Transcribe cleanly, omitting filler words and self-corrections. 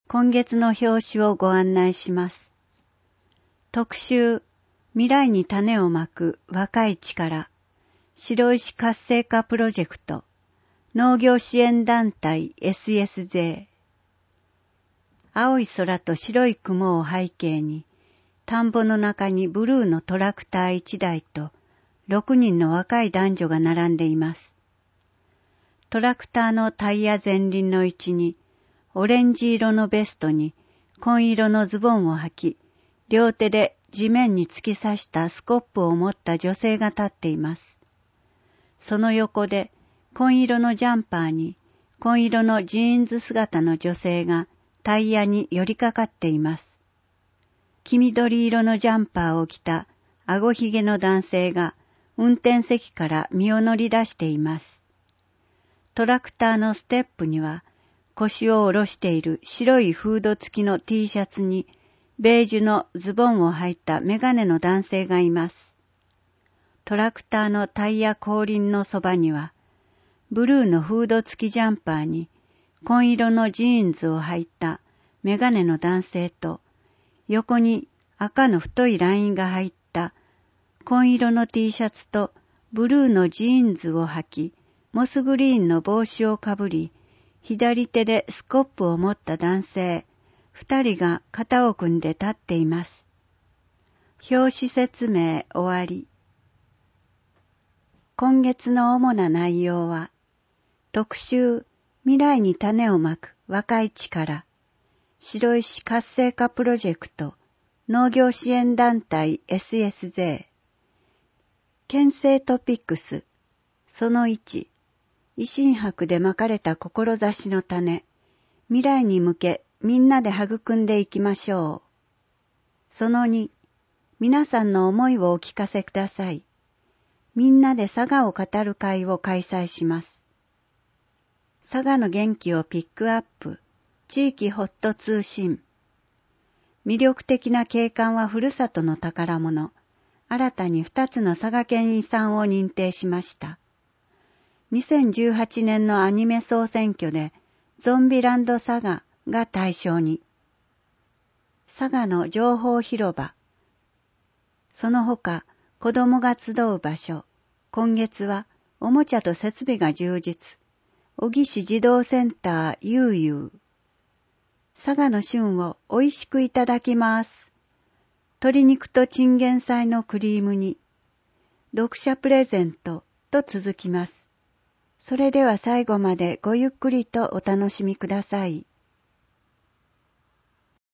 今月の表紙をご案内します。特集、未来に種をまく若い力、白石活性化プロジェクト、農業支援団体 SSJ。青い空と白い雲を背景に、田んぼの中にブルーのトラクター1台と6人の若い男女が並んでいます。トラクターのタイヤ前輪の位置に、オレンジ色のベストに紺色のズボンを履き、両手で地面に突き刺したスコップを持った女性が立っています。その横で紺色のジャンパーに紺色のジーンズ姿の女性がタイヤに寄りかかっています。黄緑色のジャンパーを着たあごひげの男性が運転席から身を乗り出しています。トラクターのステップには腰を下ろしている白いフード付きの T シャツにベージュのズボンを履いたメガネの男性がいます。トラクターのタイヤ後輪のそばにはブルーのフード付きジャンパーに紺色のジーンズを履いたメガネの男性と横に赤の太いラインが入った紺色の T シャツとブルーのジーンズを履きモスグリーンの帽子をかぶり左手でスコップを持った男性2人が肩を組んで立っています。表紙説明終わり。今月の主な内容は、特集未来に種をまく若い力、白石活性化プロジェクト、農業支援団体 SSJ、県政トピックス、その1、維新博でまかれた志の種、未来に向けみんなで育んでいきましょう。その2、皆さんの思いをお聞かせください。みんなで佐賀を語る会を開催します。佐賀の元気をピックアップ、地域ホット通信。魅力的な景観はふるさとの宝物。新たに2つの佐賀県遺産を認定しました。2018年のアニメ総選挙でゾンビランド佐賀が対象に。佐賀の情報広場。その他、子供が集う場所。今月はおもちゃと設備が充実。小城市児童センターゆうゆう。佐賀の旬を美味しくいただきます。鶏肉とチンゲン菜のクリーム煮。読者プレゼントと続きます。それでは最後までごゆっくりとお楽しみください。